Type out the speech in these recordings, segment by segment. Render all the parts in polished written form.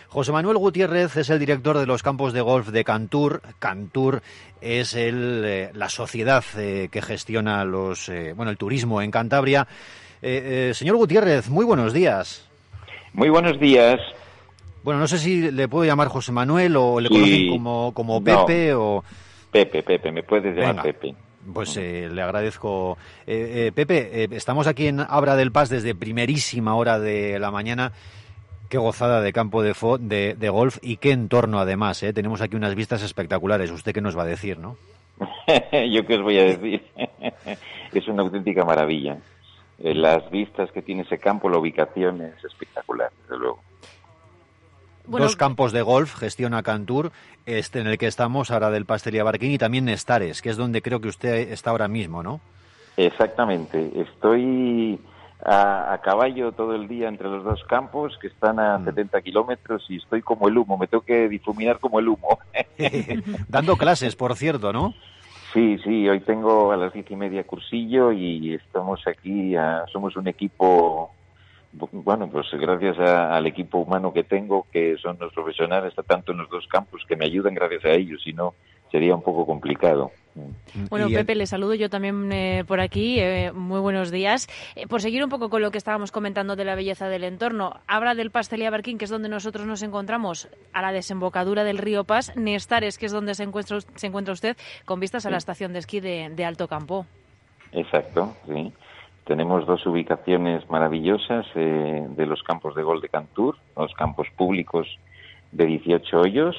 José Manuel Gutiérrez es el director de los campos de golf de Cantur. Cantur es la sociedad que gestiona el turismo en Cantabria. Señor Gutiérrez, muy buenos días. Muy buenos días. Bueno, no sé si le puedo llamar José Manuel o le conocen como Pepe o... Pepe, me puedes llamar. Venga. Pepe. Pues le agradezco. Pepe, estamos aquí en Abra del Pas desde primerísima hora de la mañana. Qué gozada de campo de golf y qué entorno además. Tenemos aquí unas vistas espectaculares. ¿Usted qué nos va a decir, no? ¿Yo qué os voy a decir? Es una auténtica maravilla. Las vistas que tiene ese campo, la ubicación es espectacular, desde luego. Bueno, 2 campos de golf gestiona Cantur, en el que estamos, Abra del Pas y Barquín, y también Nestares, que es donde creo que usted está ahora mismo, ¿no? Exactamente. Estoy a caballo todo el día entre los 2 campos, que están a 70 kilómetros, y estoy como el humo, me tengo que difuminar como el humo. Dando clases, por cierto, ¿no? Sí, hoy tengo a las 10:30 cursillo y estamos aquí, somos un equipo... Bueno, pues gracias al equipo humano que tengo, que son los profesionales, tanto en los 2 campos, que me ayudan gracias a ellos, si no sería un poco complicado. Bueno, Pepe, le saludo yo también por aquí. Muy buenos días. Por seguir un poco con lo que estábamos comentando de la belleza del entorno, Abra del Pas y Barquín, que es donde nosotros nos encontramos, a la desembocadura del río Pas, Nestares, que es donde se encuentra usted, con vistas a la estación de esquí de Alto Campo. Exacto, sí. Tenemos 2 ubicaciones maravillosas de los campos de golf de Cantur, 2 campos públicos de 18 hoyos,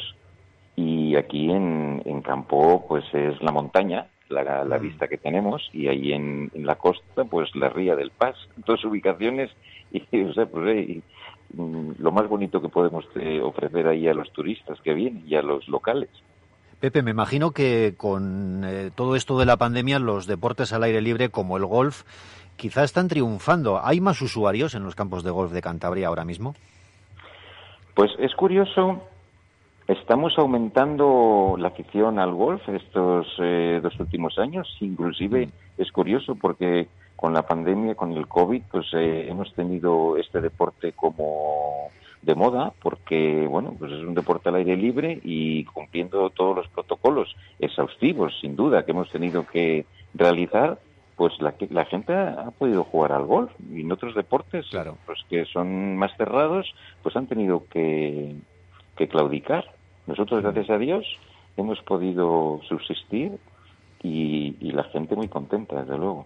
y aquí en campo pues es la montaña, la vista que tenemos, y ahí en la costa pues la ría del Pas, 2 ubicaciones, y o sea, pues, lo más bonito que podemos ofrecer ahí a los turistas que vienen y a los locales. Pepe, me imagino que con todo esto de la pandemia los deportes al aire libre como el golf quizá están triunfando. ¿Hay más usuarios en los campos de golf de Cantabria ahora mismo? Pues es curioso, estamos aumentando la afición al golf estos 2 últimos años. Inclusive es curioso porque con la pandemia, con el COVID, pues hemos tenido este deporte como de moda, porque bueno, pues es un deporte al aire libre y cumpliendo todos los protocolos exhaustivos, sin duda, que hemos tenido que realizar. Pues la gente ha podido jugar al golf, y en otros deportes, claro, pues que son más cerrados, pues han tenido que claudicar. Nosotros, gracias a Dios, hemos podido subsistir y la gente muy contenta, desde luego.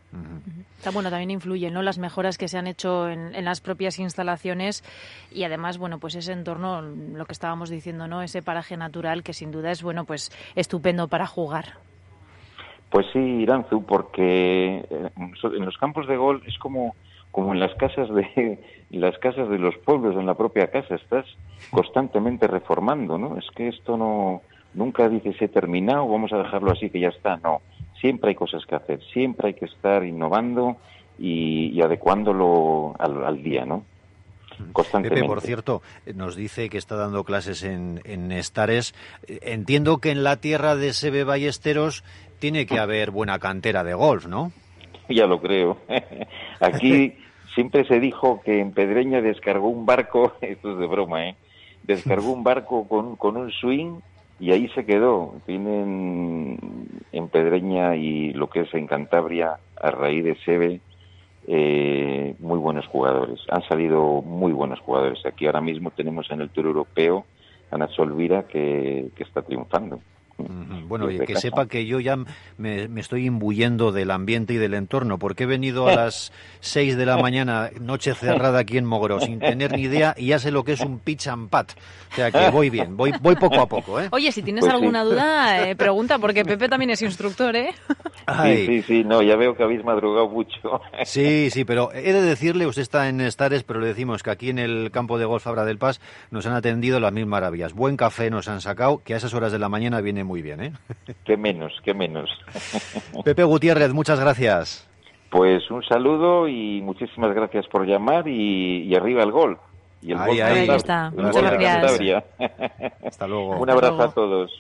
Bueno, también influyen, ¿no?, las mejoras que se han hecho en las propias instalaciones y además, bueno, pues ese entorno, lo que estábamos diciendo, ¿no?, ese paraje natural que sin duda es, bueno, pues estupendo para jugar. Pues sí, Iranzu, porque en los campos de golf es como en las casas de los pueblos, en la propia casa, estás constantemente reformando, ¿no? Es que esto nunca dices he terminado, vamos a dejarlo así que ya está, no. Siempre hay cosas que hacer, siempre hay que estar innovando y adecuándolo al día, ¿no? Constantemente. Pepe, por cierto, nos dice que está dando clases en Nestares. Entiendo que en la tierra de Sebe Ballesteros tiene que haber buena cantera de golf, ¿no? Ya lo creo. Aquí siempre se dijo que en Pedreña descargó un barco, esto es de broma, descargó un barco con un swing y ahí se quedó. Tienen en Pedreña y lo que es en Cantabria, a raíz de Sebe, muy buenos jugadores. Han salido muy buenos jugadores. Aquí ahora mismo tenemos en el Tour Europeo a Nacho Elvira que está triunfando. Bueno, y que sepa que yo ya me estoy imbuyendo del ambiente y del entorno, porque he venido a las 6 de la mañana, noche cerrada aquí en Mogoró, sin tener ni idea, y ya sé lo que es un pitch and putt. O sea que voy bien, voy poco a poco, ¿eh? Oye, si tienes pues alguna sí. duda, pregunta, porque Pepe también es instructor, ¿eh? Sí, no, ya veo que habéis madrugado mucho. Sí, pero he de decirle, usted está en Nestares, pero le decimos que aquí en el campo de golf Abra del Pas nos han atendido las mil maravillas. Buen café nos han sacado, que a esas horas de la mañana viene muy bien, ¿eh? Qué menos. Pepe Gutiérrez, muchas gracias. Pues un saludo y muchísimas gracias por llamar y arriba el golf. Y el golf ahí está. Muchas gracias. Hasta luego. Un abrazo a todos.